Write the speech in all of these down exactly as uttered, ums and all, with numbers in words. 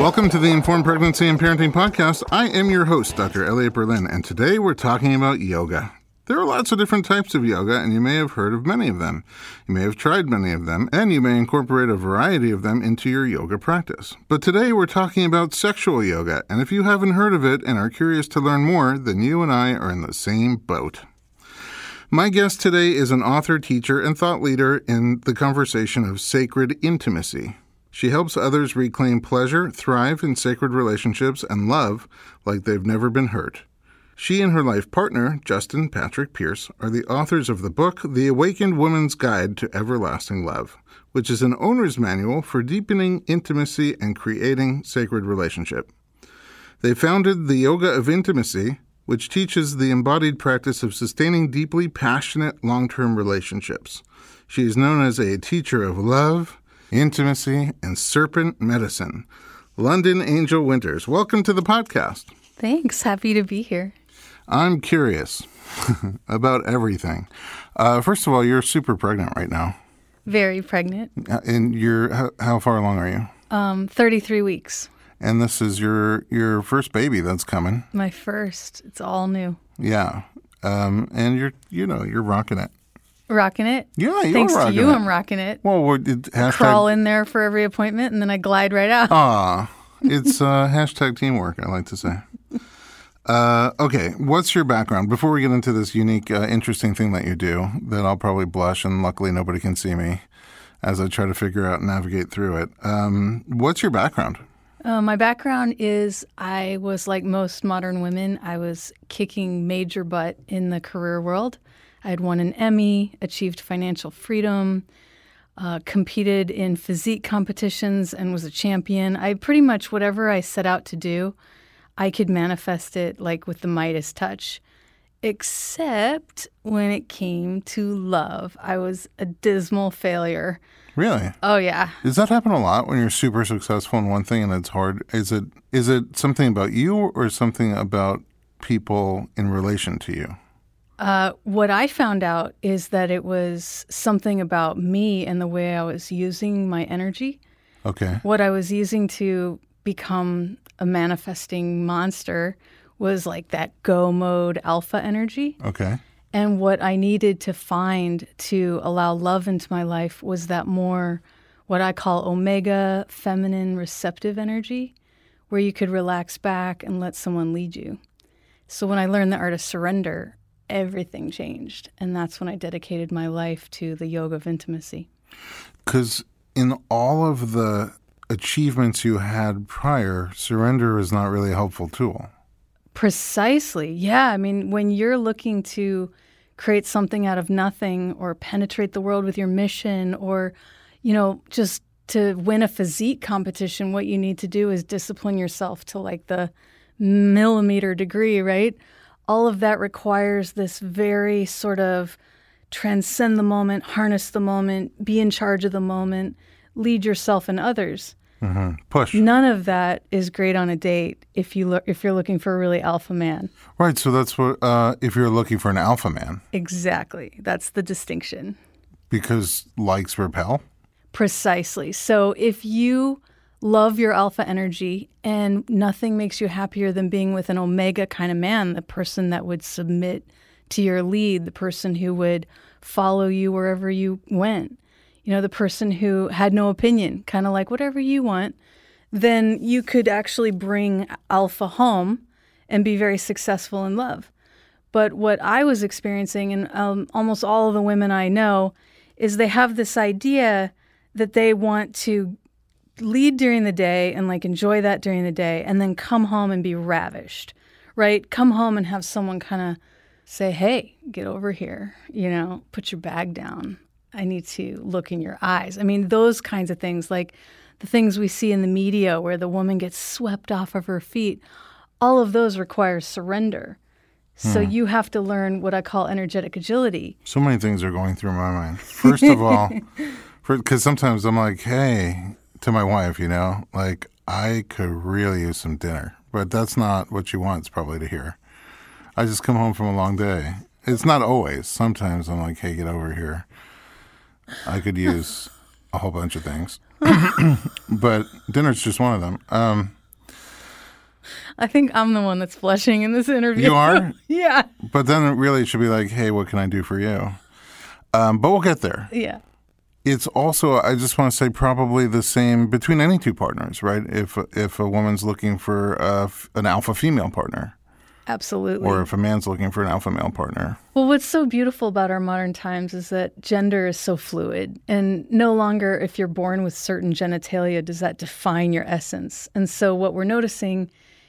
Welcome to the Informed Pregnancy and Parenting Podcast. I am your host, Doctor Elliot Berlin, and today we're talking about yoga. There are lots of different types of yoga, and you may have heard of many of them. You may have tried many of them, and you may incorporate a variety of them into your yoga practice. But today we're talking about sexual yoga, and if you haven't heard of it and are curious to learn more, then you and I are in the same boat. My guest today is an author, teacher, and thought leader in the conversation of sacred intimacy. She helps others reclaim pleasure, thrive in sacred relationships, and love like they've never been hurt. She and her life partner, Justin Patrick Pierce, are the authors of the book, The Awakened Woman's Guide to Everlasting Love, which is an owner's manual for deepening intimacy and creating sacred relationship. They founded the Yoga of Intimacy, which teaches the embodied practice of sustaining deeply passionate long-term relationships. She is known as a teacher of love, intimacy, and serpent medicine. London Angel Winters, welcome to the podcast. Thanks. Happy to be here. I'm curious about everything. Uh, first of all, you're super pregnant right now. Very pregnant. And you're, how, how far along are you? Um, thirty-three weeks. And this is your, your first baby that's coming. My first. It's all new. Yeah. Um, and you're, you know, you're rocking it. Rocking it? Yeah, you're Thanks rocking to you, it. I'm rocking it. Well, what did hashtag... Crawl in there for every appointment, and then I glide right out. Aw, it's uh, hashtag teamwork, I like to say. Uh, okay, what's your background? Before we get into this unique, uh, interesting thing that you do, that I'll probably blush, and luckily nobody can see me as I try to figure out and navigate through it. Um, what's your background? Uh, my background is I was like most modern women. I was kicking major butt in the career world. I had won an Emmy, achieved financial freedom, uh, competed in physique competitions, and was a champion. I pretty much, whatever I set out to do, I could manifest it like with the Midas touch. Except when it came to love, I was a dismal failure. Really? Oh, yeah. Does that happen a lot when you're super successful in one thing and it's hard? Is it is it something about you or something about people in relation to you? Uh, what I found out is that it was something about me and the way I was using my energy. Okay. What I was using to become a manifesting monster was like that go mode alpha energy. Okay. And what I needed to find to allow love into my life was that more what I call omega feminine receptive energy, where you could relax back and let someone lead you. So when I learned the art of surrender, everything changed. And that's when I dedicated my life to the yoga of intimacy. Because in all of the achievements you had prior, surrender is not really a helpful tool. Precisely. Yeah. I mean, when you're looking to create something out of nothing or penetrate the world with your mission or, you know, just to win a physique competition, what you need to do is discipline yourself to like the millimeter degree, right? All of that requires this very sort of transcend the moment, harness the moment, be in charge of the moment, lead yourself and others. Mm-hmm. Push. None of that is great on a date if you look if you're looking for a really alpha man. Right. So that's what uh, if you're looking for an alpha man. Exactly. That's the distinction. Because likes repel? Precisely. So if you love your alpha energy and nothing makes you happier than being with an omega kind of man, the person that would submit to your lead, the person who would follow you wherever you went, you know, the person who had no opinion, kind of like whatever you want, then you could actually bring alpha home and be very successful in love. But what I was experiencing, and um, almost all of the women I know, is they have this idea that they want to lead during the day and like enjoy that during the day and then come home and be ravished, right? Come home and have someone kind of say, hey, get over here, you know, put your bag down. I need to look in your eyes. I mean, those kinds of things, like the things we see in the media where the woman gets swept off of her feet, all of those require surrender. So Hmm. you have to learn what I call energetic agility. So many things are going through my mind. First of all, because sometimes I'm like, hey, to my wife, you know, like I could really use some dinner, but that's not what she wants probably to hear. I just come home from a long day. It's not always. Sometimes I'm like, hey, get over here. I could use a whole bunch of things, but dinner's just one of them. Um, I think I'm the one that's blushing in this interview. You are? Yeah. But then it really should be like, hey, what can I do for you? Um, but we'll get there. Yeah. It's also, I just want to say, probably the same between any two partners, right? If if a woman's looking for uh, an alpha female partner. Absolutely. Or if a man's looking for an alpha male partner. Well, what's so beautiful about our modern times is that gender is so fluid. And no longer, if you're born with certain genitalia, does that define your essence. And so what we're noticing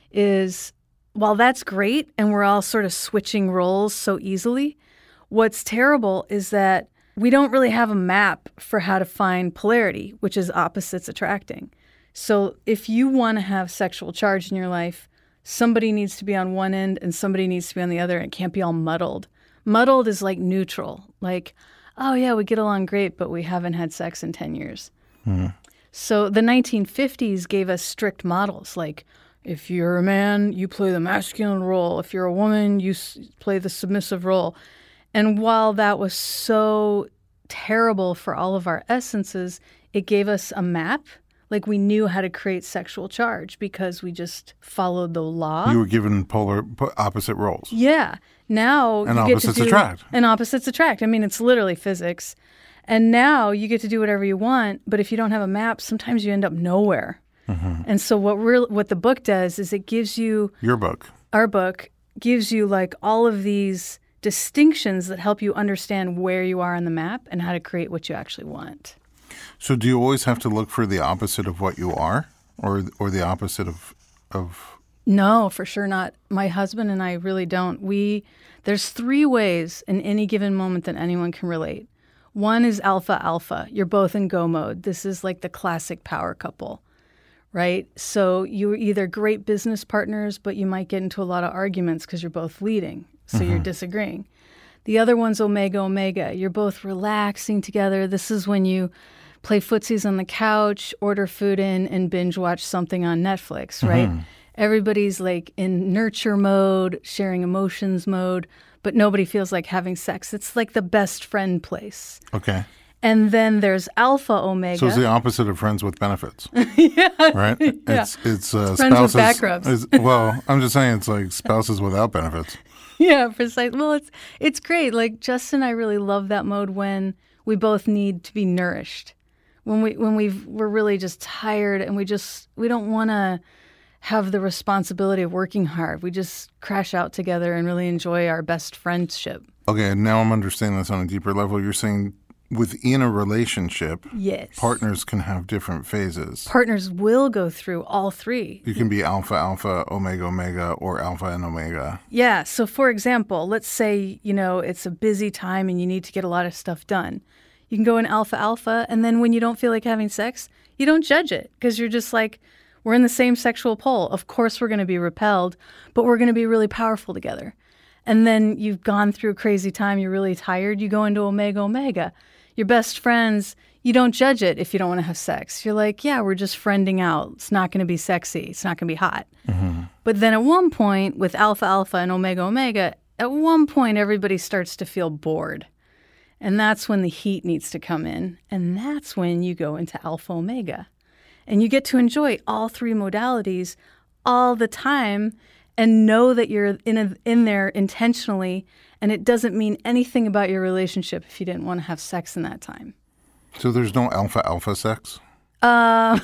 is, while that's great and we're all sort of switching roles so easily, what's terrible is that we don't really have a map for how to find polarity, which is opposites attracting. So if you want to have sexual charge in your life, somebody needs to be on one end and somebody needs to be on the other. It can't be all muddled. Muddled is like neutral. Like, oh, yeah, we get along great, but we haven't had sex in ten years. Mm. So the nineteen fifties gave us strict models. Like, if you're a man, you play the masculine role. If you're a woman, you s- play the submissive role. And while that was so terrible for all of our essences, it gave us a map. Like, we knew how to create sexual charge because we just followed the law. You were given polar opposite roles. Yeah. Now and you opposites get to do, attract. And opposites attract. I mean, it's literally physics. And now you get to do whatever you want, but if you don't have a map, sometimes you end up nowhere. Mm-hmm. And so what we're, what the book does is it gives you... Your book. Our book gives you, like, all of these distinctions that help you understand where you are on the map and how to create what you actually want. So do you always have to look for the opposite of what you are, or or the opposite of of? No, for sure not. My husband and I really don't. We there's three ways in any given moment that anyone can relate. One is alpha alpha. You're both in go mode. This is like the classic power couple, right? So you're either great business partners, but you might get into a lot of arguments because you're both leading, so mm-hmm. you're disagreeing. The other one's omega omega. You're both relaxing together. This is when you play footsies on the couch, order food in, and binge watch something on Netflix, right? Mm-hmm. Everybody's like in nurture mode, sharing emotions mode, but nobody feels like having sex. It's like the best friend place. Okay. And then there's alpha omega. So it's the opposite of friends with benefits. Yeah. Right? Yeah. It's, it's, uh, it's friends spouses, with back rubs. Is, well, I'm just saying it's like spouses without benefits. Yeah, precisely. Well, it's it's great. Like, Justin and I really love that mode when we both need to be nourished. When we when we've we're really just tired and we just we don't want to have the responsibility of working hard. We just crash out together and really enjoy our best friendship. Okay, now I'm understanding this on a deeper level. You're saying within a relationship, yes, partners can have different phases. Partners will go through all three. You can be alpha, alpha, omega, omega, or alpha and omega. Yeah. So, for example, let's say, you know, it's a busy time and you need to get a lot of stuff done. You can go in alpha, alpha, and then when you don't feel like having sex, you don't judge it because you're just like, we're in the same sexual pole. Of course we're going to be repelled, but we're going to be really powerful together. And then you've gone through a crazy time, you're really tired, you go into omega, omega. Your best friends, you don't judge it if you don't want to have sex. You're like, yeah, we're just friending out. It's not going to be sexy. It's not going to be hot. Mm-hmm. But then at one point with alpha, alpha, and omega, omega, at one point everybody starts to feel bored. And that's when the heat needs to come in. And that's when you go into alpha omega. And you get to enjoy all three modalities all the time and know that you're in a, in there intentionally. And it doesn't mean anything about your relationship if you didn't want to have sex in that time. So there's no alpha alpha sex? Uh,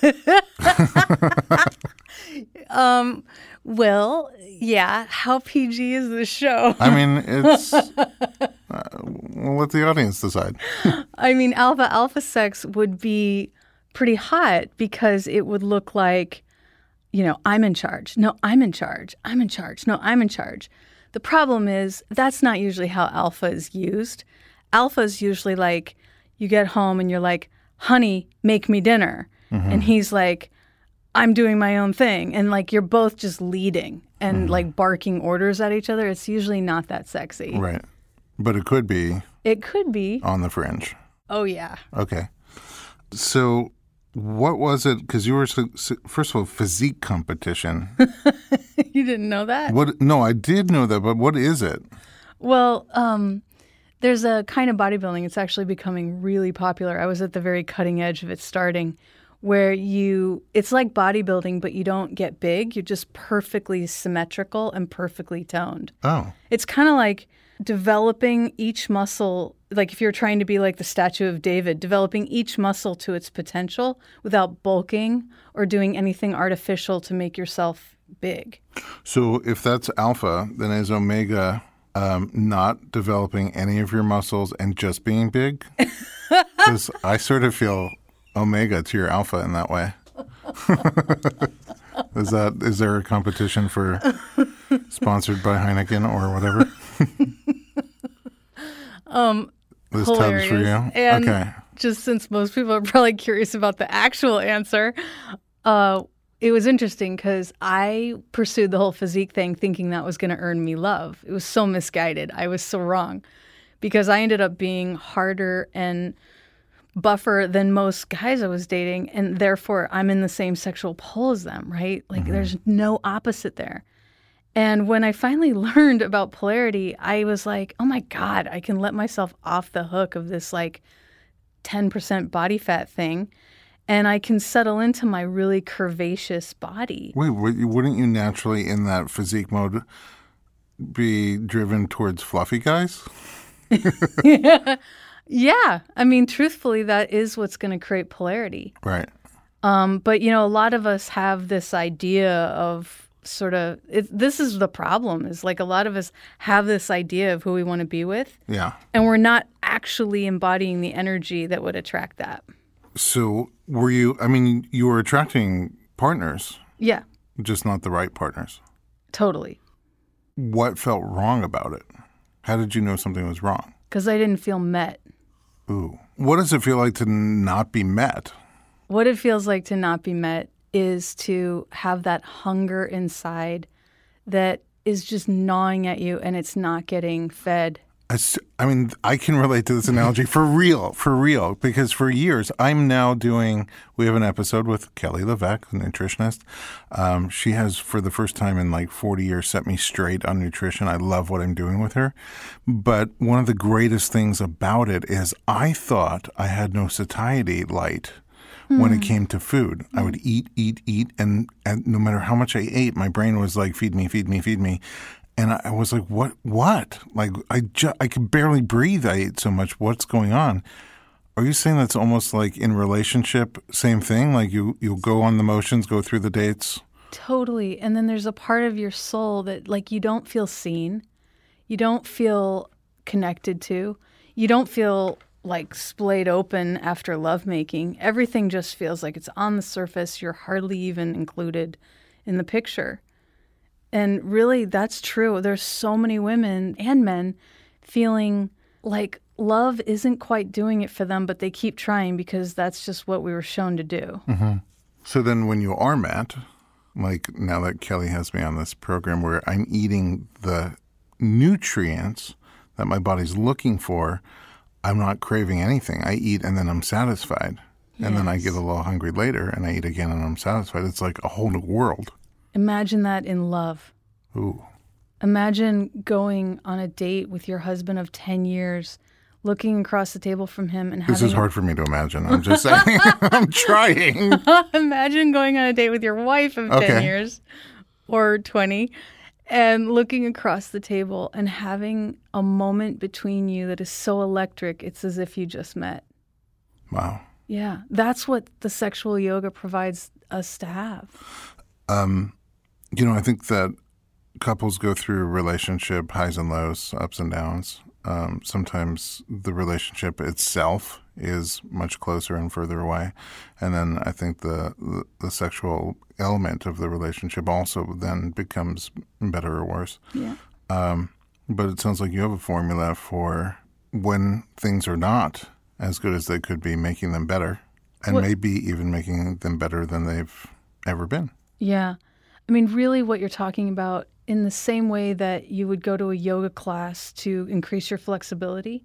um, well, yeah. How P G is the show? I mean, it's... Uh, we'll let the audience decide. I mean, alpha alpha sex would be pretty hot because it would look like, you know, I'm in charge. No, I'm in charge. I'm in charge. No, I'm in charge. The problem is that's not usually how alpha is used. Alpha is usually like you get home and you're like, honey, make me dinner. Mm-hmm. And he's like, I'm doing my own thing. And like you're both just leading and mm-hmm. like barking orders at each other. It's usually not that sexy. Right. But it could be. It could be. On the fringe. Oh, yeah. Okay. So what was it? Because you were, first of all, physique competition. You didn't know that? What? No, I did know that, but what is it? Well, um, There's a kind of bodybuilding, it's actually becoming really popular. I was at the very cutting edge of it starting, where you, it's like bodybuilding, but you don't get big. You're just perfectly symmetrical and perfectly toned. Oh. It's kind of like developing each muscle, like if you're trying to be like the Statue of David, developing each muscle to its potential without bulking or doing anything artificial to make yourself big. So if that's alpha, then is omega um, not developing any of your muscles and just being big? Because I sort of feel omega to your alpha in that way. Is that is there a competition for sponsored by Heineken or whatever? um, this hilarious. tub's for you. And okay. Just since most people are probably curious about the actual answer, uh, it was interesting because I pursued the whole physique thing thinking that was going to earn me love. It was so misguided. I was so wrong because I ended up being harder and buffer than most guys I was dating, and therefore I'm in the same sexual pole as them, right? Like mm-hmm. There's no opposite there. And when I finally learned about polarity, I was like, oh my God, I can let myself off the hook of this like ten percent body fat thing, and I can settle into my really curvaceous body. Wait, wouldn't you naturally in that physique mode be driven towards fluffy guys? yeah. Yeah. I mean, truthfully, that is what's going to create polarity. Right. Um, but, you know, a lot of us have this idea of sort of, it, this is the problem, is like a lot of us have this idea of who we want to be with. Yeah. And we're not actually embodying the energy that would attract that. So were you, I mean, you were attracting partners. Yeah. Just not the right partners. Totally. What felt wrong about it? How did you know something was wrong? Because I didn't feel met. Ooh. What does it feel like to not be met? What it feels like to not be met is to have that hunger inside that is just gnawing at you and it's not getting fed. I mean, I can relate to this analogy for real, for real, because for years I'm now doing, we have an episode with Kelly Levesque, a nutritionist. Um, she has, for the first time in like forty years, set me straight on nutrition. I love what I'm doing with her. But one of the greatest things about it is I thought I had no satiety light mm. when it came to food. Mm. I would eat, eat, eat, and, and no matter how much I ate, my brain was like, feed me, feed me, feed me. And I was like, what, what? Like, I, ju- I could barely breathe. I ate so much. What's going on? Are you saying that's almost like in relationship, same thing? Like you, you go on the motions, go through the dates? Totally. And then there's a part of your soul that like you don't feel seen. You don't feel connected to. You don't feel like splayed open after lovemaking. Everything just feels like it's on the surface. You're hardly even included in the picture. And really, that's true. There's so many women and men feeling like love isn't quite doing it for them, but they keep trying because that's just what we were shown to do. Mm-hmm. So then when you are met, like now that Kelly has me on this program where I'm eating the nutrients that my body's looking for, I'm not craving anything. I eat and then I'm satisfied. And yes. Then I get a little hungry later and I eat again and I'm satisfied. It's like a whole new world. Imagine that in love. Ooh. Imagine going on a date with your husband of ten years, looking across the table from him and having... This is hard for me to imagine. I'm just saying. I'm trying. Imagine going on a date with your wife of okay. ten years or twenty and looking across the table and having a moment between you that is so electric, it's as if you just met. Wow. Yeah. That's what the sexual yoga provides us to have. Um. You know, I think that couples go through relationship highs and lows, ups and downs. Um, sometimes the relationship itself is much closer and further away. And then I think the, the, the sexual element of the relationship also then becomes better or worse. Yeah. Um, but it sounds like you have a formula for when things are not as good as they could be, making them better, and what? maybe even making them better than they've ever been. Yeah. I mean, really what you're talking about, in the same way that you would go to a yoga class to increase your flexibility,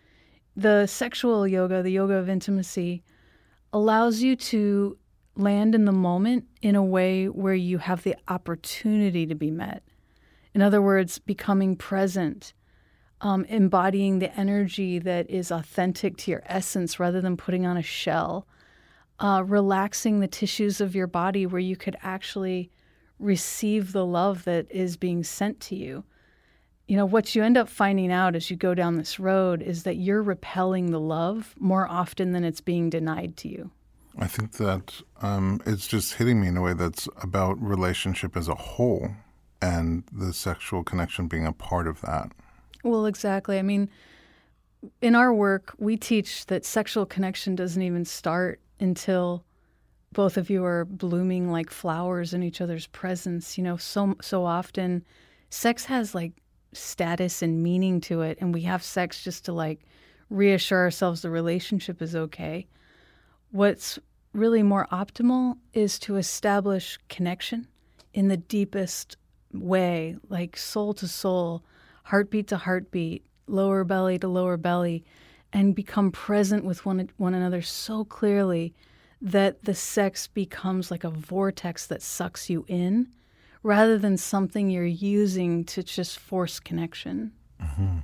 the sexual yoga, the yoga of intimacy, allows you to land in the moment in a way where you have the opportunity to be met. In other words, becoming present, um, embodying the energy that is authentic to your essence rather than putting on a shell, uh, relaxing the tissues of your body where you could actually receive the love that is being sent to you. You know, what you end up finding out as you go down this road is that you're repelling the love more often than it's being denied to you. I think that um, it's just hitting me in a way that's about relationship as a whole and the sexual connection being a part of that. Well, exactly. I mean, in our work, we teach that sexual connection doesn't even start until both of you are blooming like flowers in each other's presence. You know, so so often sex has like status and meaning to it, and we have sex just to like reassure ourselves the relationship is okay. What's really more optimal is to establish connection in the deepest way, like soul to soul, heartbeat to heartbeat, lower belly to lower belly, and become present with one, one another so clearly that the sex becomes like a vortex that sucks you in rather than something you're using to just force connection. Mm-hmm.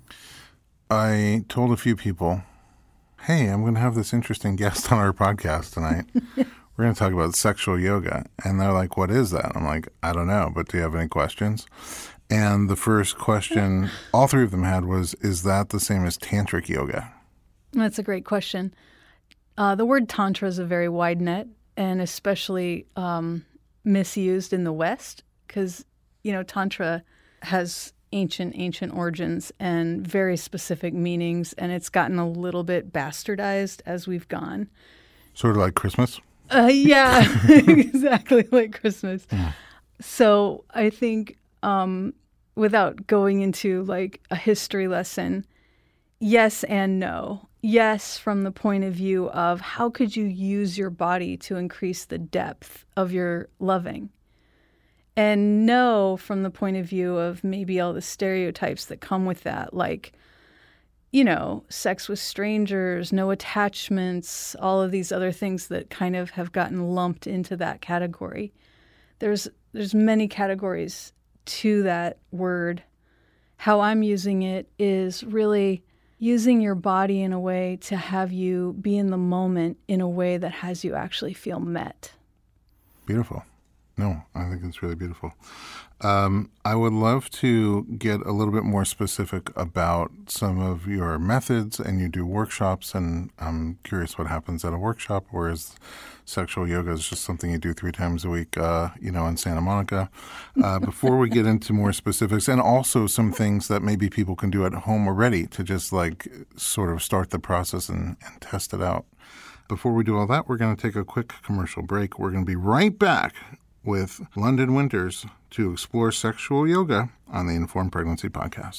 I told a few people, hey, I'm going to have this interesting guest on our podcast tonight. We're going to talk about sexual yoga. And they're like, what is that? I'm like, I don't know, but do you have any questions? And the first question all three of them had was, is that the same as tantric yoga? That's a great question. Uh, the word tantra is a very wide net, and especially um, misused in the West because, you know, tantra has ancient, ancient origins and very specific meanings, and it's gotten a little bit bastardized as we've gone. Sort of like Christmas? Uh, yeah, exactly like Christmas. Yeah. So I think um, without going into like a history lesson, yes and no. Yes, from the point of view of how could you use your body to increase the depth of your loving? And no, from the point of view of maybe all the stereotypes that come with that, like, you know, sex with strangers, no attachments, all of these other things that kind of have gotten lumped into that category. There's there's many categories to that word. How I'm using it is really using your body in a way to have you be in the moment in a way that has you actually feel met. Beautiful. No, I think it's really beautiful. Um, I would love to get a little bit more specific about some of your methods, and you do workshops, and I'm curious what happens at a workshop, whereas sexual yoga is just something you do three times a week, uh, you know, in Santa Monica. Uh, before we get into more specifics, and also some things that maybe people can do at home already to just like sort of start the process and, and test it out. Before we do all that, we're going to take a quick commercial break. We're going to be right back with London Winters to explore sexual yoga on the Informed Pregnancy Podcast.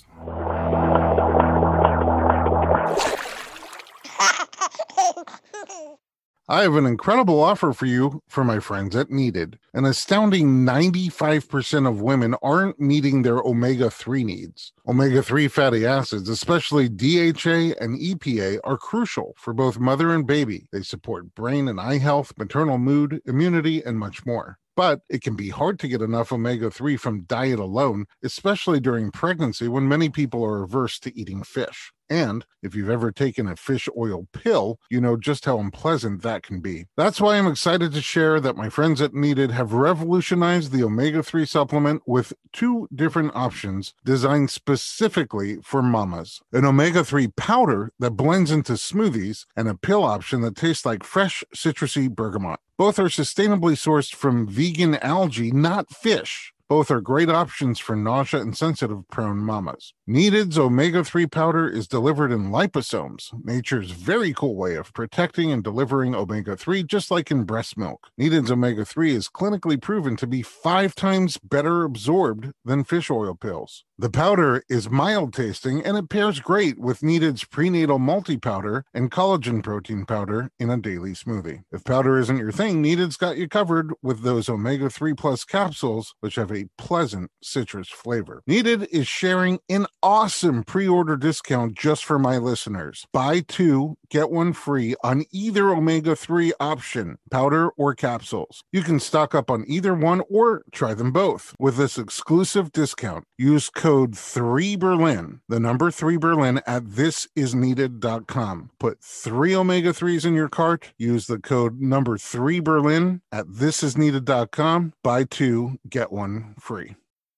I have an incredible offer for you for my friends at Needed. An astounding ninety-five percent of women aren't meeting their omega three needs. omega three fatty acids, especially D H A and E P A, are crucial for both mother and baby. They support brain and eye health, maternal mood, immunity, and much more. But it can be hard to get enough omega three from diet alone, especially during pregnancy when many people are averse to eating fish. And if you've ever taken a fish oil pill, you know just how unpleasant that can be. That's why I'm excited to share that my friends at Needed have revolutionized the omega three supplement with two different options designed specifically for mamas. An omega three powder that blends into smoothies and a pill option that tastes like fresh citrusy bergamot. Both are sustainably sourced from vegan algae, not fish. Both are great options for nausea and sensitive-prone mamas. Needed's omega three powder is delivered in liposomes, nature's very cool way of protecting and delivering omega three just like in breast milk. Needed's omega three is clinically proven to be five times better absorbed than fish oil pills. The powder is mild-tasting, and it pairs great with Needed's prenatal multi-powder and collagen protein powder in a daily smoothie. If powder isn't your thing, Needed's got you covered with those omega three plus capsules, which have a pleasant citrus flavor. Needed is sharing an awesome pre-order discount just for my listeners. Buy two, get one free on either omega three option, powder or capsules. You can stock up on either one or try them both. With this exclusive discount, use code three Berlin, the number three Berlin at this is needed dot com. Put three omega threes in your cart, use the code number three Berlin at this is needed dot com. Buy two, get one free.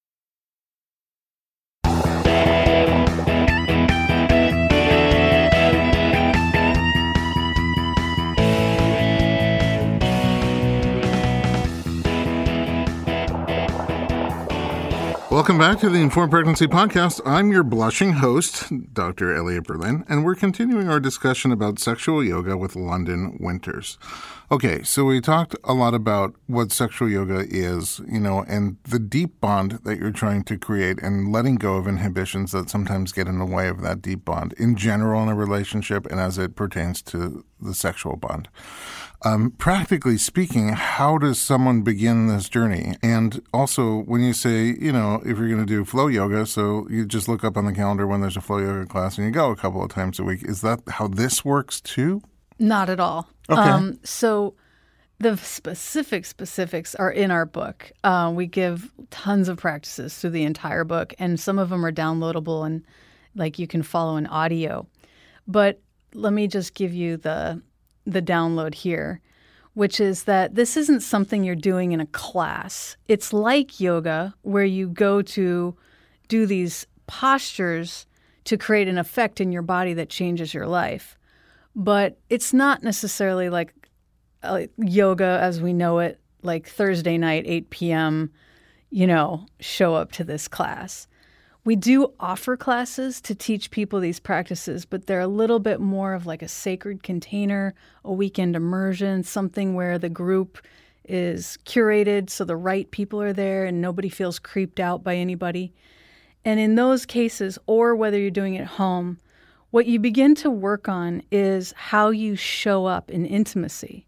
Welcome back to the Informed Pregnancy Podcast. I'm your blushing host, Doctor Elliot Berlin, and we're continuing our discussion about sexual yoga with London Winters. Okay, so we talked a lot about what sexual yoga is, you know, and the deep bond that you're trying to create and letting go of inhibitions that sometimes get in the way of that deep bond in general in a relationship and as it pertains to the sexual bond. Um, practically speaking, how does someone begin this journey? And also, when you say, you know, if you're going to do flow yoga, so you just look up on the calendar when there's a flow yoga class and you go a couple of times a week. Is that how this works too? Not at all. Okay. Um, so the specific specifics are in our book. Uh, we give tons of practices through the entire book, and some of them are downloadable and like you can follow in audio. But let me just give you the the download here, which is that this isn't something you're doing in a class. It's like yoga, where you go to do these postures to create an effect in your body that changes your life. But it's not necessarily like uh, yoga as we know it, like Thursday night, eight p.m., you know, show up to this class. We do offer classes to teach people these practices, but they're a little bit more of like a sacred container, a weekend immersion, something where the group is curated so the right people are there and nobody feels creeped out by anybody. And in those cases, or whether you're doing it at home, what you begin to work on is how you show up in intimacy.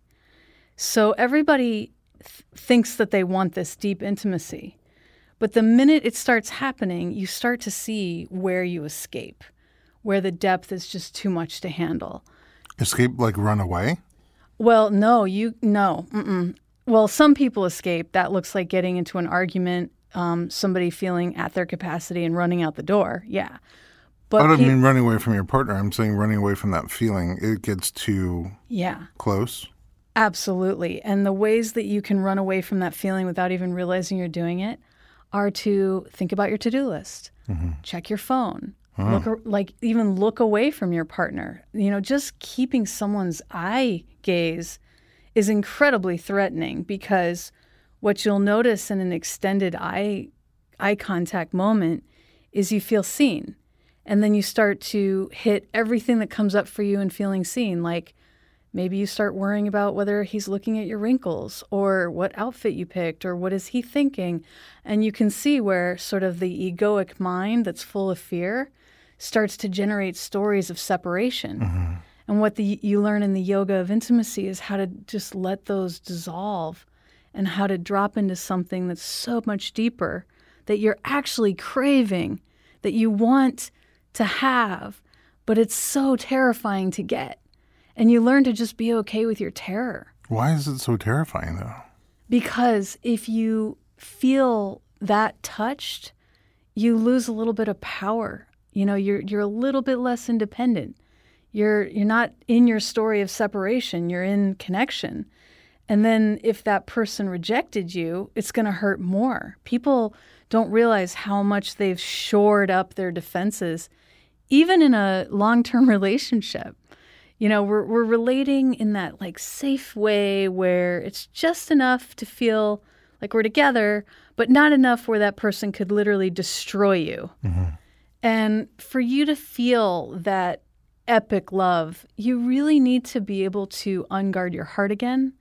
So everybody th- thinks that they want this deep intimacy. But the minute it starts happening, you start to see where you escape, where the depth is just too much to handle. Escape, like run away? Well, no, you no. Mm-mm. Well, some people escape. That looks like getting into an argument, um, somebody feeling at their capacity and running out the door. Yeah. But I don't pe- mean running away from your partner. I'm saying running away from that feeling. It gets too yeah. close. Absolutely. And the ways that you can run away from that feeling without even realizing you're doing it are to think about your to-do list, mm-hmm. check your phone, oh. look like even look away from your partner. You know, just keeping someone's eye gaze is incredibly threatening, because what you'll notice in an extended eye eye contact moment is you feel seen. And then you start to hit everything that comes up for you in feeling seen, like maybe you start worrying about whether he's looking at your wrinkles or what outfit you picked or what is he thinking. And you can see where sort of the egoic mind that's full of fear starts to generate stories of separation. Mm-hmm. And what the, you learn in the yoga of intimacy is how to just let those dissolve and how to drop into something that's so much deeper, that you're actually craving, that you want to have, but it's so terrifying to get. And you learn to just be okay with your terror. Why is it so terrifying, though? Because if you feel that touched, you lose a little bit of power. You know, you're you're a little bit less independent. You're you're not in your story of separation. You're in connection. And then if that person rejected you, it's going to hurt more. People don't realize how much they've shored up their defenses, even in a long-term relationship. You know, we're we're relating in that like safe way where it's just enough to feel like we're together, but not enough where that person could literally destroy you. Mm-hmm. And for you to feel that epic love, you really need to be able to unguard your heart again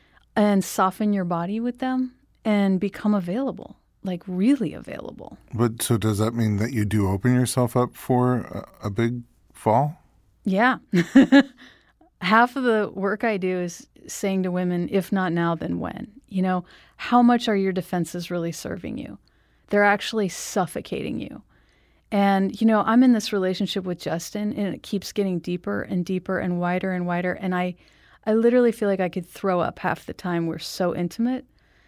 and soften your body with them and become available, like really available. But so does that mean that you do open yourself up for a, a big fall? Yeah. Half of the work I do is saying to women, if not now, then when? You know, how much are your defenses really serving you? They're actually suffocating you. And, you know, I'm in this relationship with Justin, and it keeps getting deeper and deeper and wider and wider. And I, I literally feel like I could throw up half the time. We're so intimate.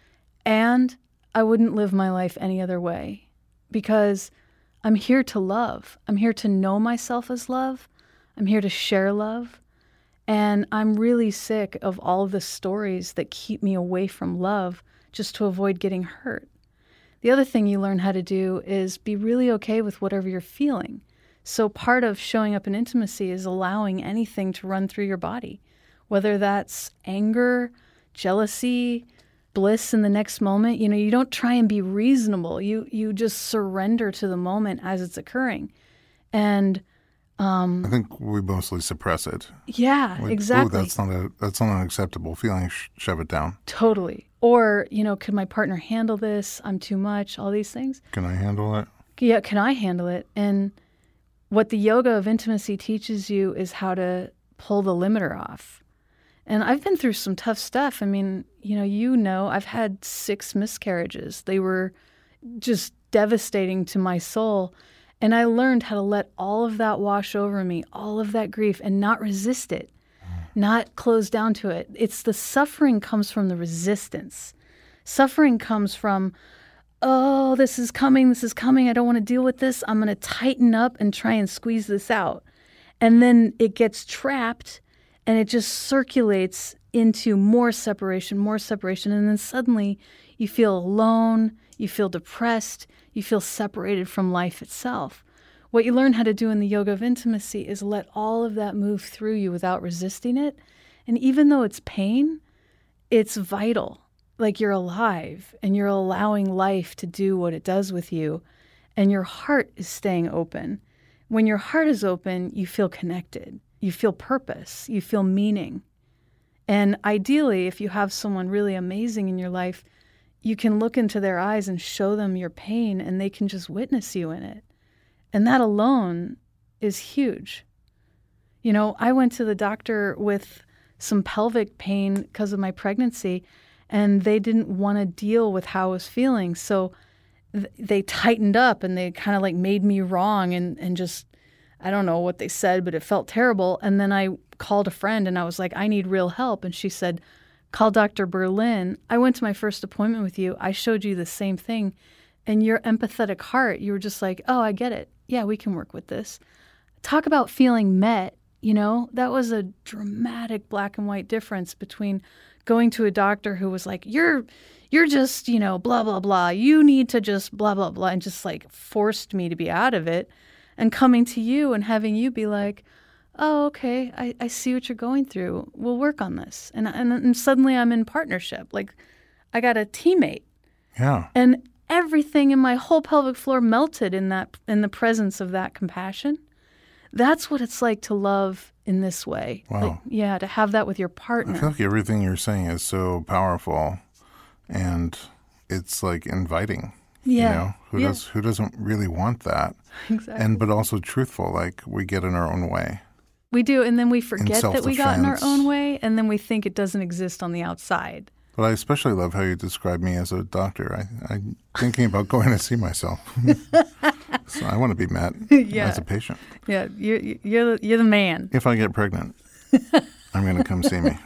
And I wouldn't live my life any other way, because I'm here to love. I'm here to know myself as love. I'm here to share love. And I'm really sick of all of the stories that keep me away from love just to avoid getting hurt. The other thing you learn how to do is be really okay with whatever you're feeling. So part of showing up in intimacy is allowing anything to run through your body, whether that's anger, jealousy, bliss in the next moment. You know, you don't try and be reasonable. You you just surrender to the moment as it's occurring. And um, I think we mostly suppress it. Yeah, We, exactly. Oh, that's not a that's not an acceptable feeling. Sh- shove it down. Totally. Or, you know, could my partner handle this? I'm too much, all these things. Can I handle it? Yeah, can I handle it? And what the yoga of intimacy teaches you is how to pull the limiter off. And I've been through some tough stuff. I mean, you know, you know, I've had six miscarriages. They were just devastating to my soul. And I learned how to let all of that wash over me, all of that grief, and not resist it, not close down to it. It's the suffering comes from the resistance. Suffering comes from, oh, this is coming, this is coming. I don't want to deal with this. I'm going to tighten up and try and squeeze this out. And then it gets trapped and it just circulates into more separation, more separation. And then suddenly you feel alone, you feel depressed, you feel separated from life itself. What you learn how to do in the yoga of intimacy is let all of that move through you without resisting it. And even though it's pain, it's vital. Like you're alive and you're allowing life to do what it does with you. And your heart is staying open. When your heart is open, you feel connected. You feel purpose. You feel meaning. And ideally, if you have someone really amazing in your life, you can look into their eyes and show them your pain, and they can just witness you in it. And that alone is huge. You know, I went to the doctor with some pelvic pain because of my pregnancy, and they didn't want to deal with how I was feeling. So th- they tightened up and they kind of like made me wrong and, and just, I don't know what they said, but it felt terrible. And then I called a friend and I was like, I need real help. And she said, call Doctor Berlin. I went to my first appointment with you. I showed you the same thing. And your empathetic heart, you were just like, oh, I get it. Yeah, we can work with this. Talk about feeling met, you know? That was a dramatic black and white difference between going to a doctor who was like, you're you're just, you know, blah, blah, blah. You need to just blah, blah, blah, and just like forced me to be out of it, and coming to you and having you be like, oh, okay, I, I see what you're going through. We'll work on this. And, and and suddenly I'm in partnership. Like I got a teammate. Yeah. And everything in my whole pelvic floor melted in that in the presence of that compassion. That's what it's like to love in this way. Wow. Like, yeah, to have that with your I partner. feel like everything you're saying is so powerful, and it's like inviting. Yeah. You know, who yeah. does who doesn't really want that? Exactly. And but also truthful, like we get in our own way. We do, and then we forget that we got in our self-defense. own way, and then we think it doesn't exist on the outside. But I especially love how you describe me as a doctor. I, I'm thinking about going to see myself. So I want to be met Yeah. as a patient. Yeah, you're you're the, you're the man. If I get pregnant, I'm going to come see me.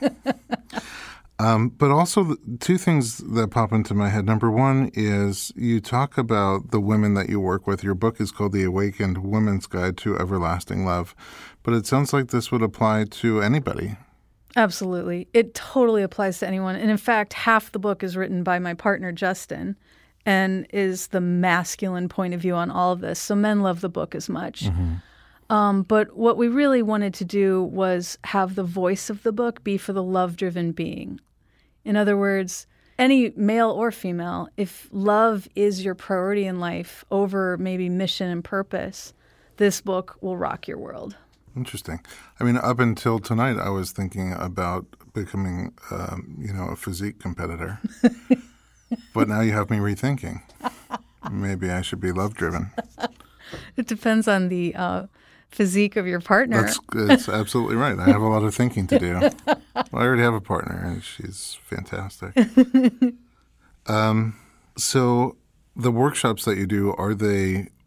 Um, but also the two things that pop into my head. Number one is you talk about the women that you work with. Your book is called The Awakened Woman's Guide to Everlasting Love. But it sounds like this would apply to anybody. Absolutely. It totally applies to anyone. And in fact, half the book is written by my partner, Justin, and is the masculine point of view on all of this. So men love the book as much. Mm-hmm. Um, but what we really wanted to do was have the voice of the book be for the love-driven being. In other words, any male or female, if love is your priority in life over maybe mission and purpose, this book will rock your world. Interesting. I mean, up until tonight, I was thinking about becoming, um, you know, a physique competitor. But now you have me rethinking. Maybe I should be love-driven. It depends on the uh, physique of your partner. That's, that's absolutely right. I have a lot of thinking to do. Well, I already have a partner, and she's fantastic. um, so the workshops that you do, are they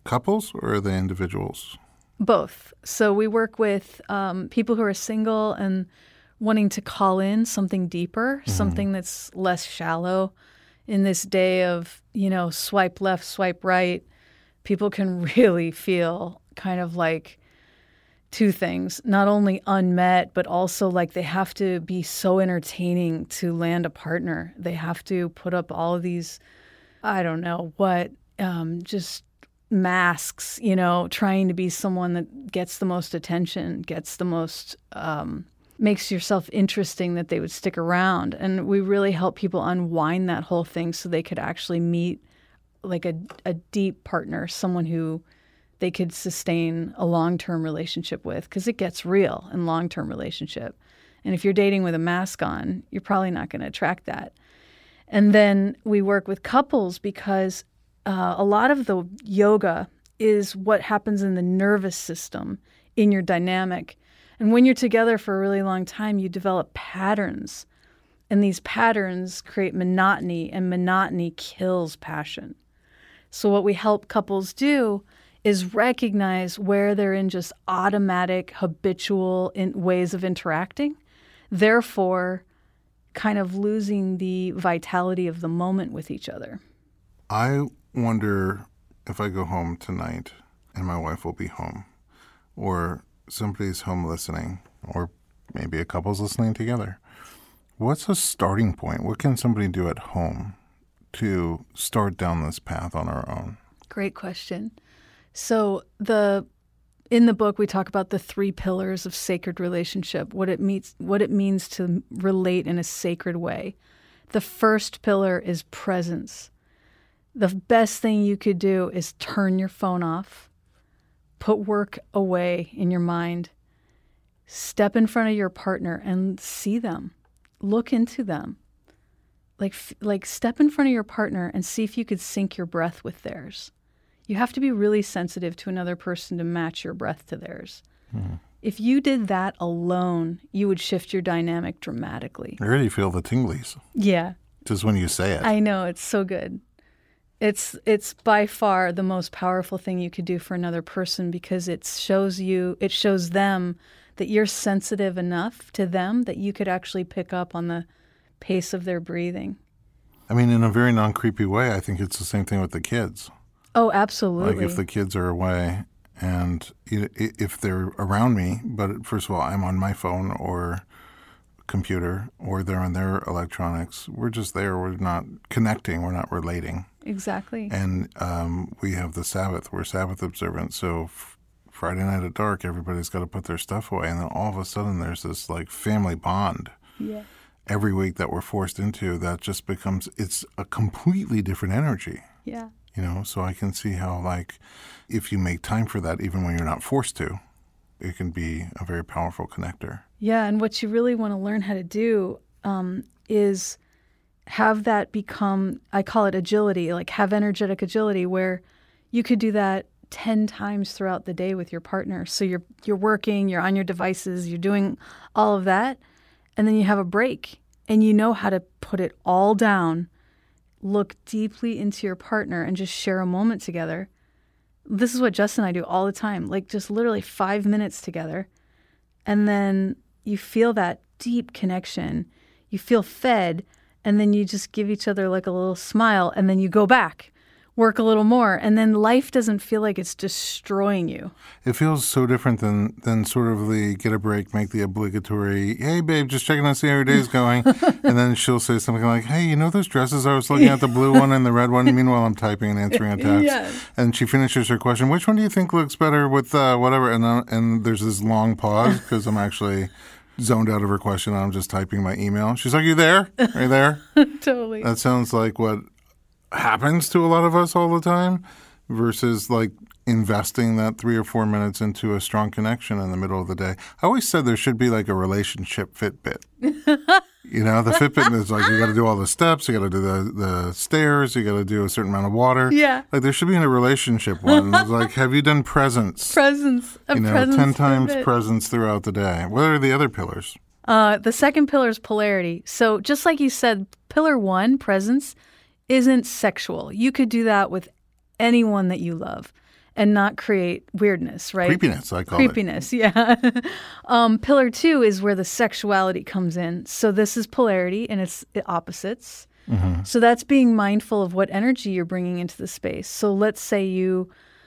couples or are they individuals? Both. So we work with um, people who are single and wanting to call in something deeper, mm-hmm. something that's less shallow. In this day of, you know, swipe left, swipe right, people can really feel kind of like two things, not only unmet, but also like they have to be so entertaining to land a partner. They have to put up all of these, I don't know what, um, just masks, you know, trying to be someone that gets the most attention, gets the most, um, makes yourself interesting that they would stick around. And we really help people unwind that whole thing so they could actually meet like a, a deep partner, someone who they could sustain a long-term relationship with, because it gets real in long-term relationship. And if you're dating with a mask on, you're probably not going to attract that. And then we work with couples because uh, a lot of the yoga is what happens in the nervous system in your dynamic. And when you're together for a really long time, you develop patterns. And these patterns create monotony, and monotony kills passion. So what we help couples do is recognize where they're in just automatic, habitual in ways of interacting, therefore kind of losing the vitality of the moment with each other. I wonder if I go home tonight and my wife will be home, or somebody's home listening, or maybe a couple's listening together. What's a starting point? What can somebody do at home to start down this path on our own? Great question. So the in the book we talk about the three pillars of sacred relationship, what it means what it means to relate in a sacred way. The first pillar is presence. The best thing you could do is turn your phone off. Put work away in your mind. Step in front of your partner and see them. Look into them. Like, like step in front of your partner and see if you could sync your breath with theirs. You have to be really sensitive to another person to match your breath to theirs. Hmm. If you did that alone, you would shift your dynamic dramatically. I already feel the tinglies. Yeah. Just when you say it. I know. It's so good. It's it's by far the most powerful thing you could do for another person, because it shows you, it shows them that you're sensitive enough to them that you could actually pick up on the pace of their breathing. I mean, in a very non-creepy way, I think it's the same thing with the kids. Oh, absolutely. Like if the kids are away and if they're around me, but first of all, I'm on my phone or computer or they're on their electronics, we're just there. We're not connecting. We're not relating. Exactly. And um, we have the Sabbath. We're Sabbath observant. So f- Friday night at dark, everybody's got to put their stuff away. And then all of a sudden there's this like family bond. Yeah. Every week that we're forced into, that just becomes, it's a completely different energy. Yeah. You know, so I can see how, like, if you make time for that, even when you're not forced to, it can be a very powerful connector. Yeah, and what you really want to learn how to do um, is have that become, I call it agility, like have energetic agility, where you could do that ten times throughout the day with your partner. So you're you're working, you're on your devices, you're doing all of that, and then you have a break, and you know how to put it all down, look deeply into your partner, and just share a moment together. This is what Justin and I do all the time, like just literally five minutes together. And then you feel that deep connection. You feel fed, and then you just give each other like a little smile, and then you go back, work a little more, and then life doesn't feel like it's destroying you. It feels so different than, than sort of the get a break, make the obligatory, hey, babe, just checking on see how your day's going. And then she'll say something like, hey, you know those dresses? I was looking at the blue one and the red one. Meanwhile, I'm typing and answering a text. Yes. And she finishes her question, which one do you think looks better with uh, whatever? And, uh, and there's this long pause because I'm actually zoned out of her question. I'm just typing my email. She's like, you there? Are you there? Totally. That sounds like what happens to a lot of us all the time versus like investing that three or four minutes into a strong connection in the middle of the day. I always said there should be like a relationship Fitbit. You know, the Fitbit is like you got to do all the steps, you got to do the, the stairs, you got to do a certain amount of water. Yeah. Like there should be in a relationship one. It's like, have you done presence? Presence. A you know, presence ten times Fitbit. Presence throughout the day. What are the other pillars? Uh, the second pillar is polarity. So just like you said, pillar one, presence, isn't sexual. You could do that with anyone that you love. and not create weirdness, right? Creepiness, I call Creepiness, it. yeah. um, pillar two is where the sexuality comes in. So this is polarity and it's opposites. Mm-hmm. So that's being mindful of what energy you're bringing into the space. So let's say you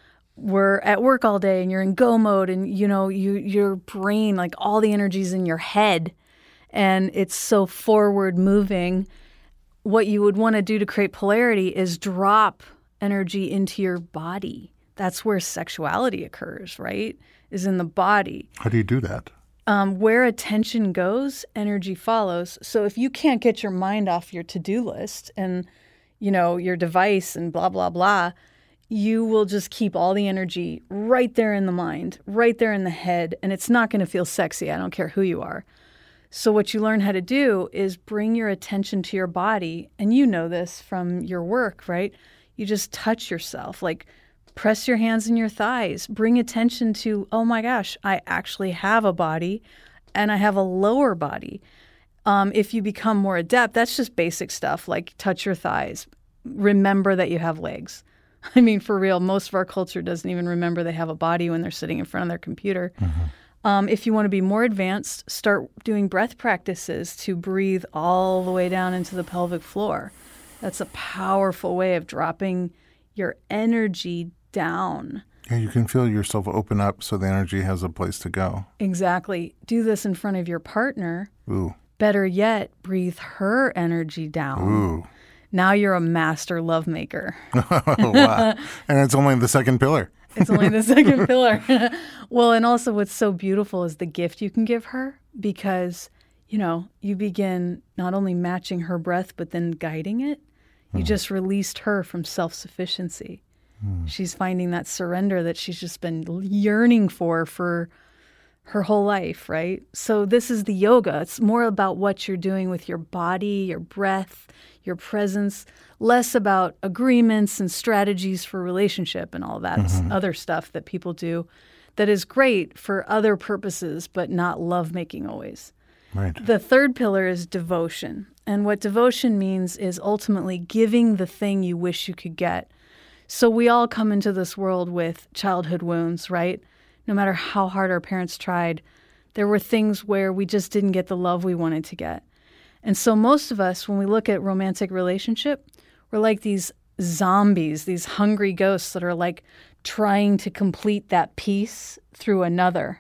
were at work all day and you're in go mode and, you know, you your brain, like all the energy's in your head and it's so forward moving. What you would want to do to create polarity is drop energy into your body. That's where sexuality occurs, right? Is in the body. How do you do that? Um, where attention goes, energy follows. So if you can't get your mind off your to-do list and, you know, your device and blah, blah, blah, you will just keep all the energy right there in the mind, right there in the head, and it's not going to feel sexy. I don't care who you are. So what you learn how to do is bring your attention to your body, and you know this from your work, right? You just touch yourself, like press your hands in your thighs, bring attention to, oh my gosh, I actually have a body and I have a lower body. Um, if you become more adept, that's just basic stuff like touch your thighs. Remember that you have legs. I mean, for real, most of our culture doesn't even remember they have a body when they're sitting in front of their computer. Mm-hmm. Um, if you want to be more advanced, start doing breath practices to breathe all the way down into the pelvic floor. That's a powerful way of dropping your energy down. Yeah, you can feel yourself open up so the energy has a place to go. Exactly. Do this in front of your partner. Ooh. Better yet, breathe her energy down. Ooh. Now you're a master lovemaker. Oh, wow. And it's only the second pillar. It's only the second pillar. Well, and also what's so beautiful is the gift you can give her because, you know, you begin not only matching her breath, but then guiding it. You mm. just released her from self-sufficiency. Mm. She's finding that surrender that she's just been yearning for for her whole life, right? So this is the yoga. It's more about what you're doing with your body, your breath, your presence, less about agreements and strategies for relationship and all that mm-hmm. other stuff that people do that is great for other purposes, but not lovemaking always. Right. The third pillar is devotion. And what devotion means is ultimately giving the thing you wish you could get. So we all come into this world with childhood wounds, right? No matter how hard our parents tried, there were things where we just didn't get the love we wanted to get. And so most of us, when we look at romantic relationship, we're like these zombies, these hungry ghosts that are like trying to complete that piece through another.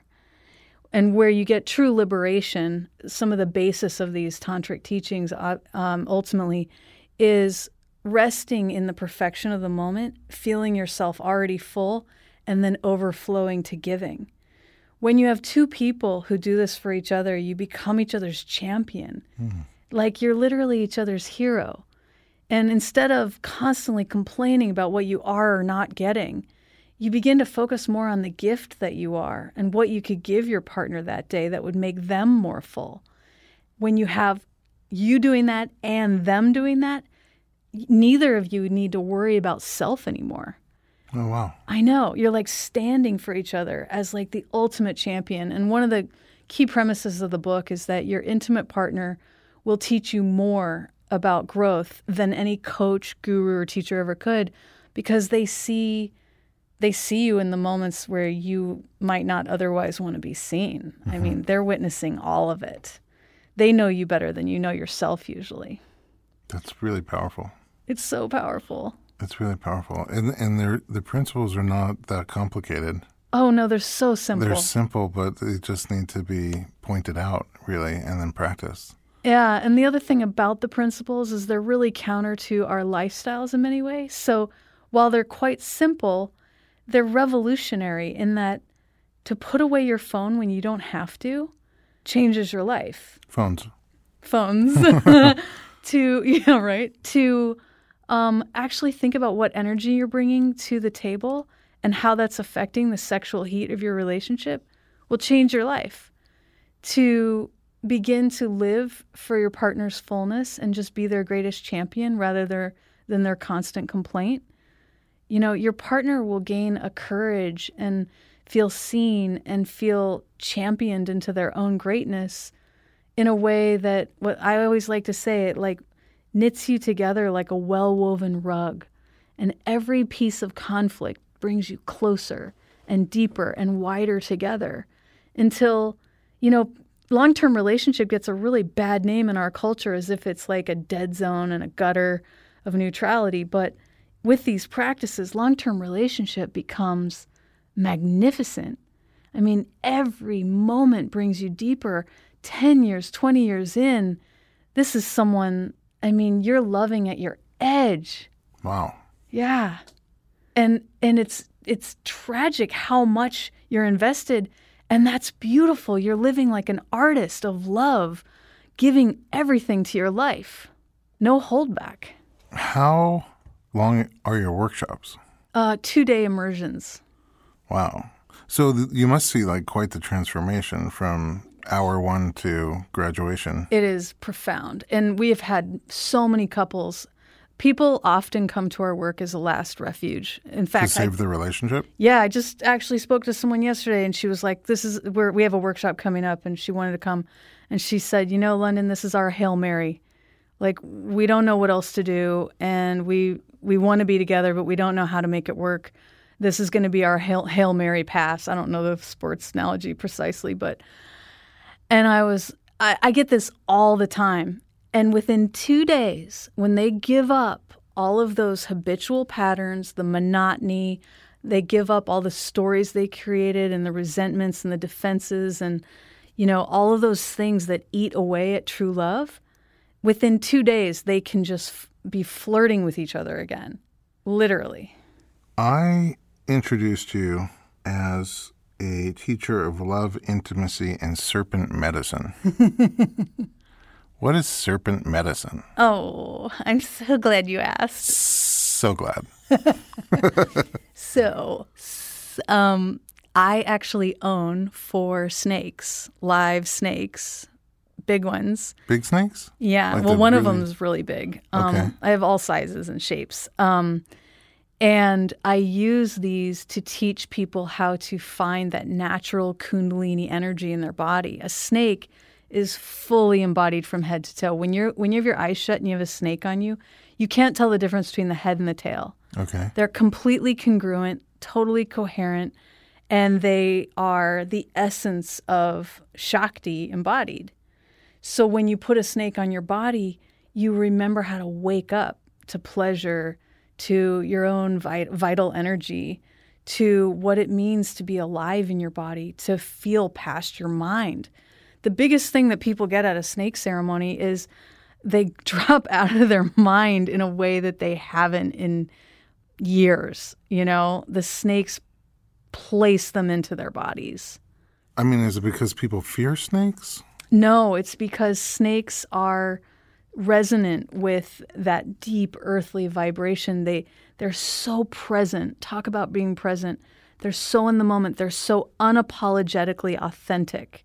And where you get true liberation, some of the basis of these tantric teachings uh, um, ultimately is resting in the perfection of the moment, feeling yourself already full, and then overflowing to giving. When you have two people who do this for each other, you become each other's champion. Mm. Like you're literally each other's hero. And instead of constantly complaining about what you are or not getting, you begin to focus more on the gift that you are and what you could give your partner that day that would make them more full. When you have you doing that and them doing that, neither of you need to worry about self anymore. Oh, wow. I know. You're like standing for each other as like the ultimate champion. And one of the key premises of the book is that your intimate partner will teach you more about growth than any coach, guru, or teacher ever could, because they see they see you in the moments where you might not otherwise want to be seen. Mm-hmm. I mean, they're witnessing all of it. They know you better than you know yourself usually. That's really powerful. It's so powerful. It's really powerful. And and the principles are not that complicated. Oh, no, they're so simple. They're simple, but they just need to be pointed out, really, and then practiced. Yeah, and the other thing about the principles is they're really counter to our lifestyles in many ways. So while they're quite simple, they're revolutionary in that to put away your phone when you don't have to changes your life. Phones. Phones. to, yeah, right, to um, actually think about what energy you're bringing to the table and how that's affecting the sexual heat of your relationship will change your life. To begin to live for your partner's fullness and just be their greatest champion rather their, than their constant complaint. You know, your partner will gain a courage and feel seen and feel championed into their own greatness in a way that, what I always like to say, it like knits you together like a well-woven rug. And every piece of conflict brings you closer and deeper and wider together until, you know, long-term relationship gets a really bad name in our culture as if it's like a dead zone and a gutter of neutrality. But with these practices, long-term relationship becomes magnificent. I mean, every moment brings you deeper. ten years, twenty years in, this is someone, I mean, you're loving at your edge. Wow. Yeah. And and it's it's tragic how much you're invested, and that's beautiful. You're living like an artist of love, giving everything to your life. No holdback. How long are your workshops? Uh, two-day immersions. Wow. So th- you must see like quite the transformation from hour one to graduation. It is profound. And we have had so many couples. People often come to our work as a last refuge. In fact, to save I, the relationship? Yeah, I just actually spoke to someone yesterday, and she was like, "This is where we have a workshop coming up," and she wanted to come, and she said, "You know, London, this is our Hail Mary. Like, we don't know what else to do, and we we want to be together, but we don't know how to make it work. This is going to be our Hail, Hail Mary pass." I don't know the sports analogy precisely, but and I was I, I get this all the time. And within two days, when they give up all of those habitual patterns, the monotony, they give up all the stories they created and the resentments and the defenses and, you know, all of those things that eat away at true love, within two days, they can just f- be flirting with each other again, literally. I introduced you as a teacher of love, intimacy, and serpent medicine. What is serpent medicine? Oh, I'm so glad you asked. So glad. So, um, I actually own four snakes, live snakes, big ones. Big snakes? Yeah. Like well, one really... of them is really big. Um, okay. I have all sizes and shapes. Um, and I use these to teach people how to find that natural Kundalini energy in their body. A snake is fully embodied from head to toe. When you're when you have your eyes shut and you have a snake on you, you can't tell the difference between the head and the tail. Okay. They're completely congruent, totally coherent, and they are the essence of Shakti embodied. So when you put a snake on your body, you remember how to wake up to pleasure, to your own vit- vital energy, to what it means to be alive in your body, to feel past your mind. The biggest thing that people get at a snake ceremony is they drop out of their mind in a way that they haven't in years. You know, the snakes place them into their bodies. I mean, is it because people fear snakes? No, it's because snakes are resonant with that deep earthly vibration. They, they're so present. Talk about being present. They're so in the moment. They're so unapologetically authentic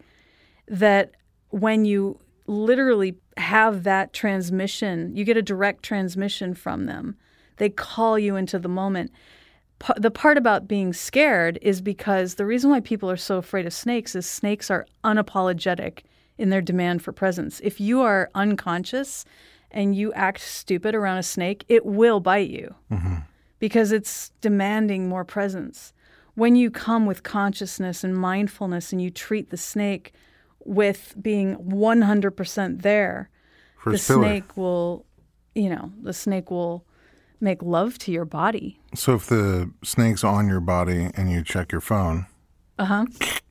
that when you literally have that transmission, you get a direct transmission from them. They call you into the moment. P- the part about being scared is because the reason why people are so afraid of snakes is snakes are unapologetic in their demand for presence. If you are unconscious and you act stupid around a snake, it will bite you mm-hmm. because it's demanding more presence. When you come with consciousness and mindfulness and you treat the snake with being one hundred percent there, For the Spiller. snake will, you know, the snake will make love to your body. So if the snake's on your body and you check your phone. Uh-huh.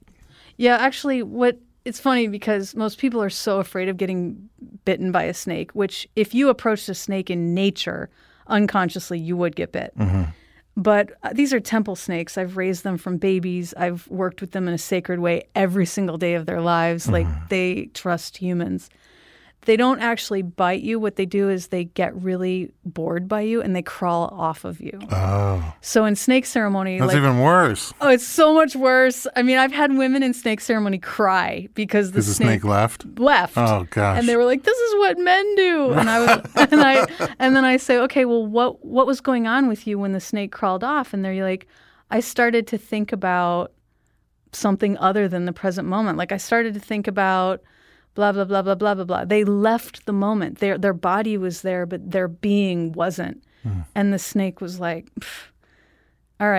Yeah, actually, what it's funny because most people are so afraid of getting bitten by a snake, which if you approached a snake in nature, unconsciously, you would get bit. Mm-hmm. But uh, these are temple snakes. I've raised them from babies. I've worked with them in a sacred way every single day of their lives. Mm-hmm. Like, they trust humans. They don't actually bite you. What they do is they get really bored by you and they crawl off of you. Oh. So in snake ceremony... That's like, even worse. Oh, it's so much worse. I mean, I've had women in snake ceremony cry because the, the snake, snake left? Left. Oh, gosh. And they were like, this is what men do. And I was, and I, and then I say, okay, well, what, what was going on with you when the snake crawled off? And they're like, I started to think about something other than the present moment. Like, I started to think about blah, blah, blah, blah, blah, blah, blah. They left the moment. Their their body was there, but their being wasn't. Mm. And the snake was like, all right,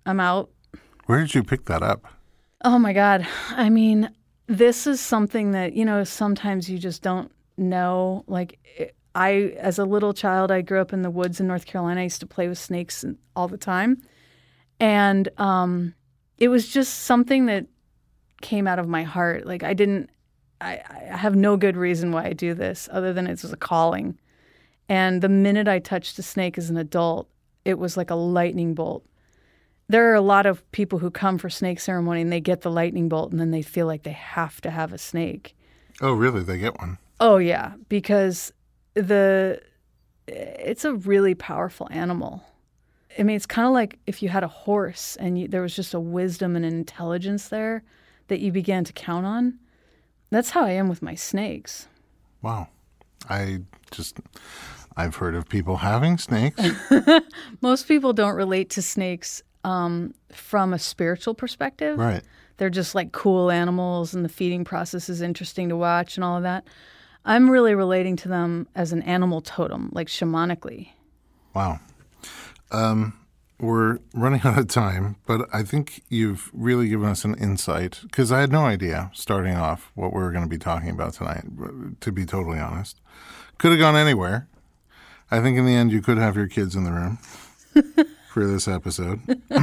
I'm out. Where did you pick that up? Oh, my God. I mean, this is something that, you know, sometimes you just don't know. Like, I, as a little child, I grew up in the woods in North Carolina. I used to play with snakes all the time. And um, it was just something that came out of my heart. Like, I didn't, I, I have no good reason why I do this other than it was a calling. And the minute I touched a snake as an adult, it was like a lightning bolt. There are a lot of people who come for snake ceremony and they get the lightning bolt and then they feel like they have to have a snake. Oh, really? They get one? Oh, yeah, because the it's a really powerful animal. I mean, it's kind of like if you had a horse and you, there was just a wisdom and an intelligence there that you began to count on. That's how I am with my snakes. Wow. I just, I've heard of people having snakes. Most people don't relate to snakes um, from a spiritual perspective. Right. They're just like cool animals and the feeding process is interesting to watch and all of that. I'm really relating to them as an animal totem, like shamanically. Wow. Um, we're running out of time, but I think you've really given us an insight, because I had no idea, starting off, what we were going to be talking about tonight, to be totally honest. Could have gone anywhere. I think in the end you could have your kids in the room for this episode.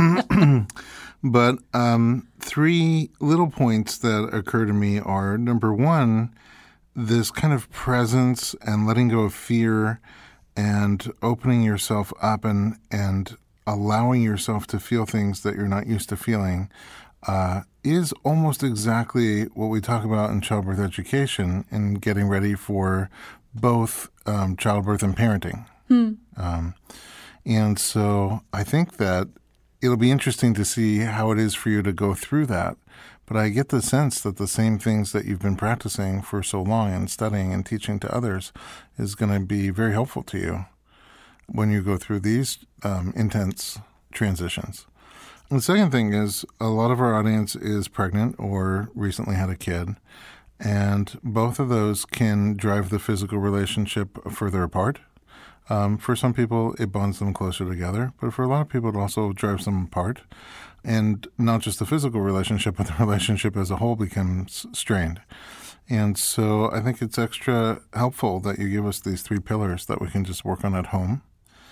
But um, three little points that occur to me are, number one, this kind of presence and letting go of fear and opening yourself up and, and allowing yourself to feel things that you're not used to feeling uh, is almost exactly what we talk about in childbirth education and getting ready for both um, childbirth and parenting. Hmm. Um, and so I think that it'll be interesting to see how it is for you to go through that. But I get the sense that the same things that you've been practicing for so long and studying and teaching to others is going to be very helpful to you when you go through these um, intense transitions. And the second thing is a lot of our audience is pregnant or recently had a kid, and both of those can drive the physical relationship further apart. Um, for some people, it bonds them closer together, but for a lot of people, it also drives them apart. And not just the physical relationship, but the relationship as a whole becomes strained. And so I think it's extra helpful that you give us these three pillars that we can just work on at home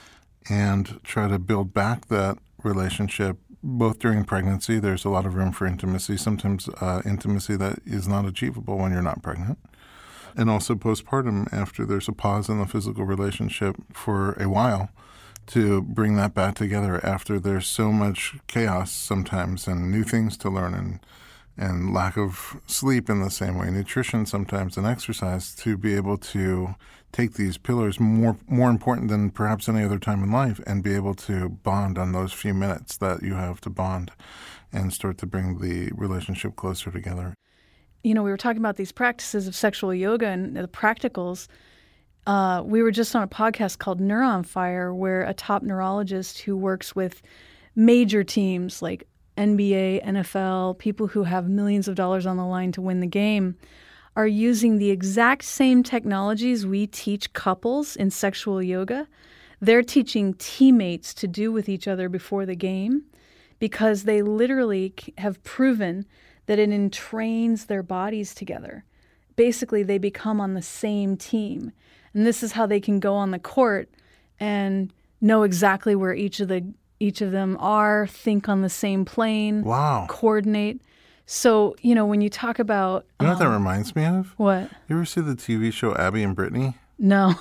and try to build back that relationship. Both during pregnancy, there's a lot of room for intimacy, sometimes uh, intimacy that is not achievable when you're not pregnant. And also postpartum, after there's a pause in the physical relationship for a while, to bring that back together after there's so much chaos sometimes and new things to learn and and lack of sleep in the same way, nutrition sometimes and exercise, to be able to take these pillars more more important than perhaps any other time in life and be able to bond on those few minutes that you have to bond and start to bring the relationship closer together. You know, we were talking about these practices of sexual yoga and the practicals. Uh, we were just on a podcast called Neuron Fire, where a top neurologist who works with major teams like N B A, N F L, people who have millions of dollars on the line to win the game, are using the exact same technologies we teach couples in sexual yoga. They're teaching teammates to do with each other before the game, because they literally have proven that it entrains their bodies together. Basically, they become on the same team. And this is how they can go on the court and know exactly where each of the each of them are, think on the same plane, wow, coordinate. So, you know, when you talk about... You know um, what that reminds me of? What? You ever see the T V show Abby and Brittany? No.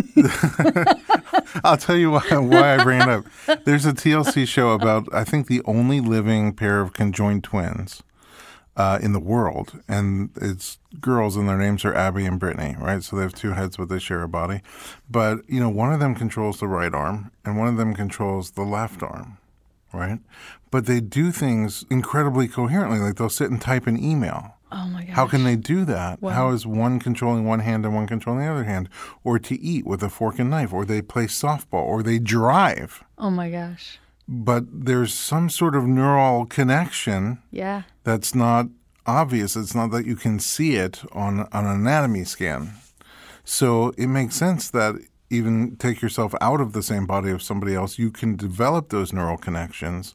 I'll tell you why, why I bring it up. There's a T L C show about, I think, the only living pair of conjoined twins Uh, in the world, and it's girls, and their names are Abby and Brittany, right? So they have two heads, but they share a body. But, you know, one of them controls the right arm, and one of them controls the left arm, right? But they do things incredibly coherently, like they'll sit and type an email. Oh, my gosh. How can they do that? Wow. How is one controlling one hand and one controlling the other hand? Or to eat with a fork and knife, or they play softball, or they drive. Oh, my gosh. But there's some sort of neural connection Yeah. that's not obvious. It's not that you can see it on, on an anatomy scan. So it makes sense that even take yourself out of the same body of somebody else, you can develop those neural connections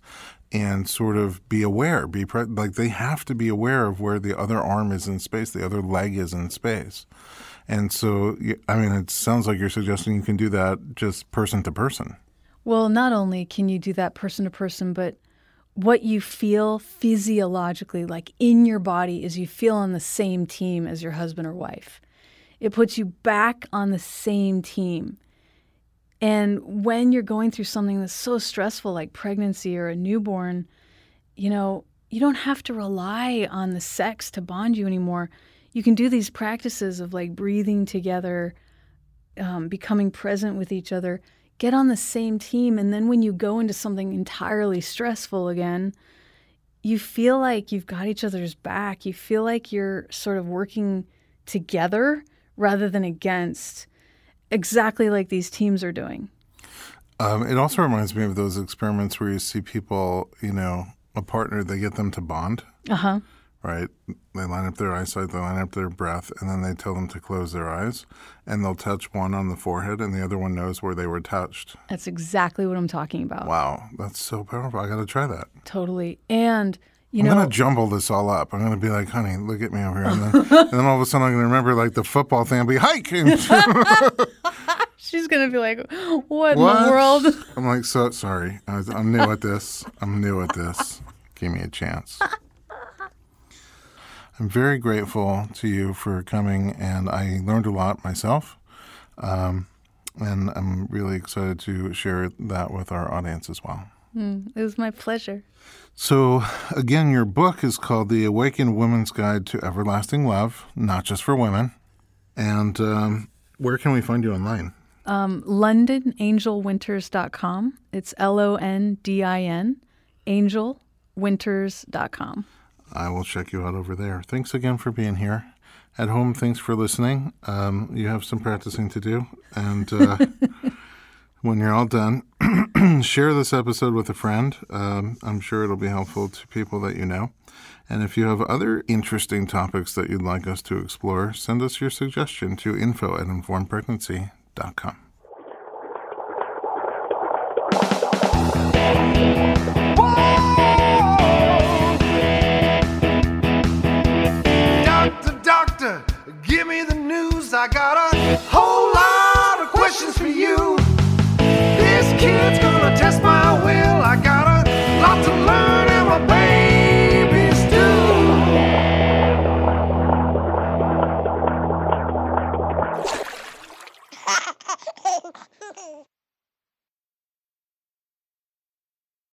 and sort of be aware, be pre- like they have to be aware of where the other arm is in space, the other leg is in space. And so, I mean, it sounds like you're suggesting you can do that just person to person. Well, not only can you do that person to person, but what you feel physiologically, like in your body, is you feel on the same team as your husband or wife. It puts you back on the same team. And when you're going through something that's so stressful, like pregnancy or a newborn, you know, you don't have to rely on the sex to bond you anymore. You can do these practices of like breathing together, um, becoming present with each other, get on the same team. And then when you go into something entirely stressful again, you feel like you've got each other's back. You feel like you're sort of working together rather than against, exactly like these teams are doing. Um, it also reminds me of those experiments where you see people, you know, a partner, they get them to bond. Uh-huh. Right? They line up their eyesight, they line up their breath, and then they tell them to close their eyes. And they'll touch one on the forehead, and the other one knows where they were touched. That's exactly what I'm talking about. Wow. That's so powerful. I got to try that. Totally. And, you I'm know... I'm going to jumble this all up. I'm going to be like, honey, look at me over here. And then, and then all of a sudden I'm going to remember like the football thing. I'll be, hike! And she's going to be like, what, what in the world? I'm like, so sorry. I was, I'm new at this. I'm new at this. Give me a chance. I'm very grateful to you for coming, and I learned a lot myself. Um, and I'm really excited to share that with our audience as well. Mm, it was my pleasure. So, again, your book is called The Awakened Woman's Guide to Everlasting Love, not just for women. And um, where can we find you online? Um, London Angel Winters dot com. It's L O N D I N, Angel Winters dot com. I will check you out over there. Thanks again for being here. At home, thanks for listening. Um, you have some practicing to do. And uh, when you're all done, share this episode with a friend. Um, I'm sure it'll be helpful to people that you know. And if you have other interesting topics that you'd like us to explore, send us your suggestion to info at informed pregnancy dot com. Give me the news, I got a whole lot of questions for you. This kid's gonna test my will, I got a lot to learn and my babies do.